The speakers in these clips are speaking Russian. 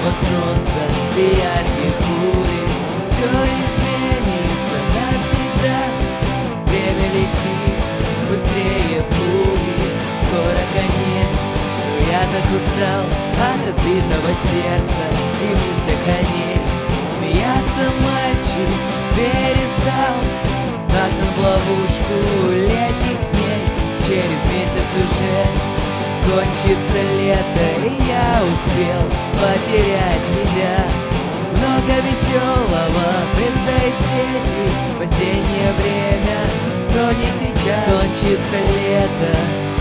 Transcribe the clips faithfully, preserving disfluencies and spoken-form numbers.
летнего солнца и ярких улиц все изменится навсегда. Время летит быстрее пули, скоро конец, но я так устал от разбитого сердца и мыслях о ней. Смеяться мальчик перестал, загнан в ловушку летних дней. Через месяц уже кончится лето, и я успел потерять тебя. Много веселого предстоит встретить в осеннее время, но не сейчас. Кончится лето,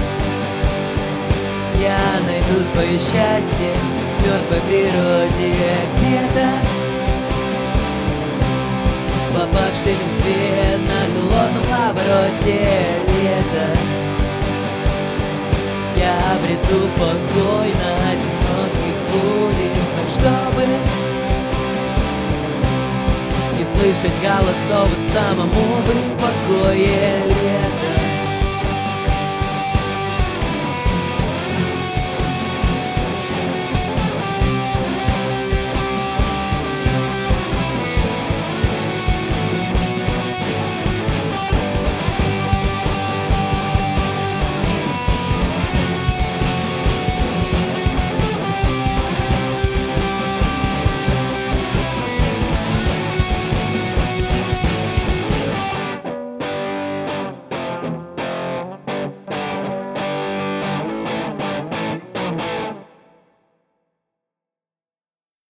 я найду свое счастье в мертвой природе где-то, попавшей листве на холодном повороте лета. Я обрету покой на одиноких улицах, чтобы не слышать голосов и самому быть в покое лета.